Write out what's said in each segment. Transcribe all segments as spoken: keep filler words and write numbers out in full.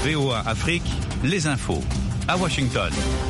V O A Afrique, les infos. À Washington.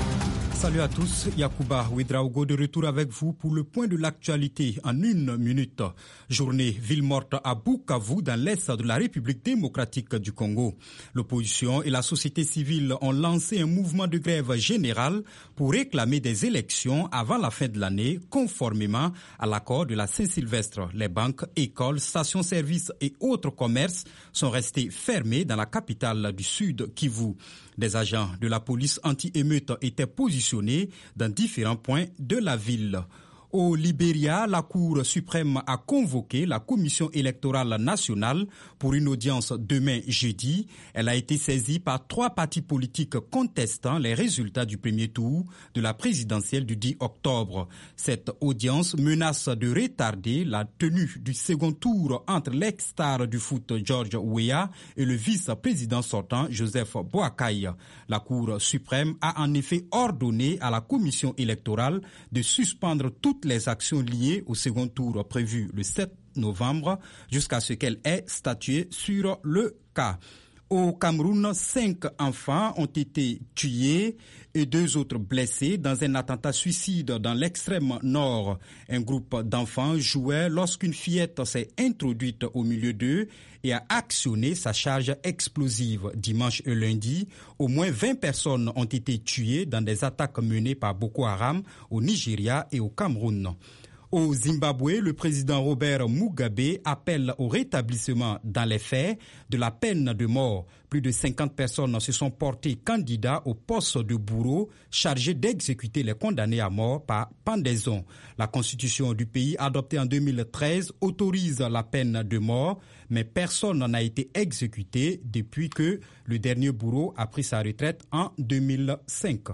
Salut à tous, Yacouba Ouedraogo de retour avec vous pour le point de l'actualité en une minute. Journée ville morte à Bukavu dans l'est de la République démocratique du Congo. L'opposition et la société civile ont lancé un mouvement de grève générale pour réclamer des élections avant la fin de l'année, conformément à l'accord de la Saint-Sylvestre. Les banques, écoles, stations-service et autres commerces sont restés fermés dans la capitale du Sud, Kivu. Des agents de la police anti-émeute étaient positionnés dans différents points de la ville. Au Libéria, la Cour suprême a convoqué la Commission électorale nationale pour une audience demain jeudi. Elle a été saisie par trois partis politiques contestant les résultats du premier tour de la présidentielle du dix octobre. Cette audience menace de retarder la tenue du second tour entre l'ex-star du foot George Weah et le vice-président sortant Joseph Boakai. La Cour suprême a en effet ordonné à la Commission électorale de suspendre toutes les actions liées au second tour prévu le sept novembre jusqu'à ce qu'elle ait statué sur le cas. Au Cameroun, cinq enfants ont été tués et deux autres blessés dans un attentat suicide dans l'extrême nord. Un groupe d'enfants jouait lorsqu'une fillette s'est introduite au milieu d'eux et a actionné sa charge explosive. Dimanche et lundi, au moins vingt personnes ont été tuées dans des attaques menées par Boko Haram au Nigeria et au Cameroun. Au Zimbabwe, le président Robert Mugabe appelle au rétablissement dans les faits de la peine de mort. Plus de cinquante personnes se sont portées candidats au poste de bourreau chargé d'exécuter les condamnés à mort par pendaison. La constitution du pays adoptée en deux mille treize autorise la peine de mort, mais personne n'a été exécuté depuis que le dernier bourreau a pris sa retraite en deux mille cinq.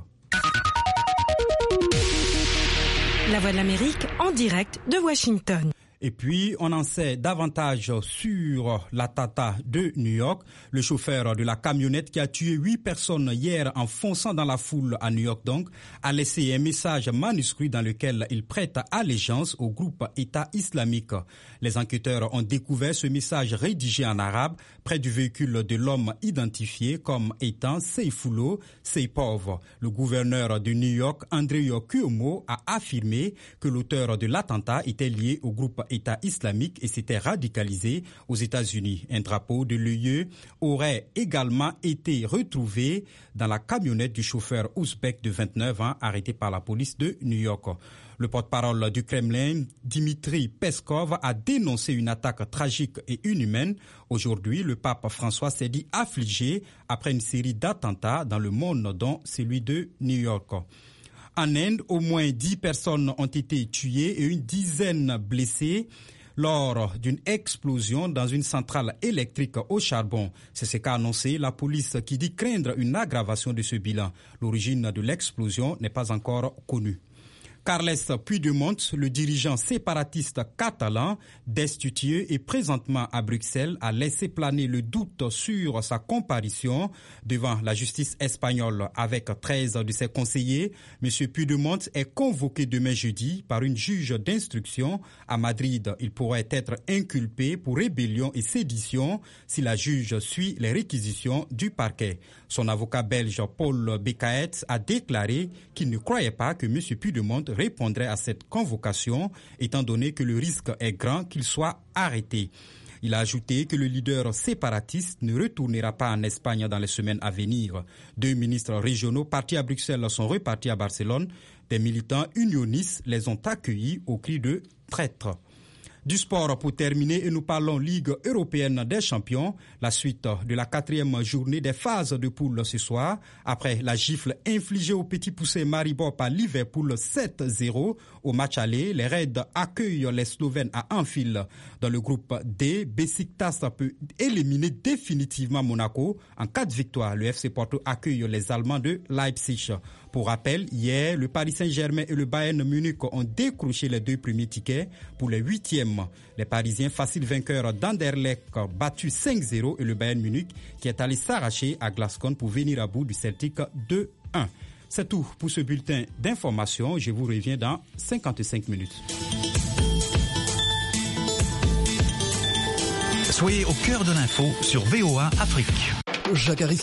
La Voix de l'Amérique en direct de Washington. Et puis, on en sait davantage sur l'attentat de New York. Le chauffeur de la camionnette qui a tué huit personnes hier en fonçant dans la foule à New York, donc, a laissé un message manuscrit dans lequel il prête allégeance au groupe État islamique. Les enquêteurs ont découvert ce message rédigé en arabe près du véhicule de l'homme identifié comme étant Seyfullo Seypov. Le gouverneur de New York, Andrew Cuomo, a affirmé que l'auteur de l'attentat était lié au groupe État islamique et s'était radicalisé aux États-Unis. Un drapeau de l'U E aurait également été retrouvé dans la camionnette du chauffeur ouzbek de vingt-neuf ans arrêté par la police de New York. Le porte-parole du Kremlin, Dmitry Peskov, a dénoncé une attaque tragique et inhumaine. Aujourd'hui, le pape François s'est dit affligé après une série d'attentats dans le monde, dont celui de New York. En Inde, au moins dix personnes ont été tuées et une dizaine blessées lors d'une explosion dans une centrale électrique au charbon. C'est ce qu'a annoncé la police qui dit craindre une aggravation de ce bilan. L'origine de l'explosion n'est pas encore connue. Carles Puigdemont, le dirigeant séparatiste catalan, destitué et présentement à Bruxelles, a laissé planer le doute sur sa comparution devant la justice espagnole. Avec treize de ses conseillers, M. Puigdemont est convoqué demain jeudi par une juge d'instruction à Madrid. Il pourrait être inculpé pour rébellion et sédition si la juge suit les réquisitions du parquet. Son avocat belge Paul Bekaert a déclaré qu'il ne croyait pas que M. Puigdemont répondrait à cette convocation, étant donné que le risque est grand qu'il soit arrêté. Il a ajouté que le leader séparatiste ne retournera pas en Espagne dans les semaines à venir. Deux ministres régionaux partis à Bruxelles sont repartis à Barcelone. Des militants unionistes les ont accueillis au cri de traître. Du sport pour terminer et nous parlons Ligue européenne des champions. La suite de la quatrième journée des phases de poule ce soir. Après la gifle infligée au Petit Poucet Maribor par Liverpool sept zéro au match aller, les Reds accueillent les Slovènes à Anfield. Dans le groupe D, Besiktas peut éliminer définitivement Monaco. En cas de victoire, le F C Porto accueille les Allemands de Leipzig. Pour rappel, hier, le Paris Saint-Germain et le Bayern Munich ont décroché les deux premiers tickets pour les huitièmes. Les Parisiens, faciles vainqueurs d'Anderlecht, battus cinq zéro, et le Bayern Munich qui est allé s'arracher à Glasgow pour venir à bout du Celtic deux un. C'est tout pour ce bulletin d'information. Je vous reviens dans cinquante-cinq minutes. Soyez au cœur de l'info sur V O A Afrique. Jacques Harris.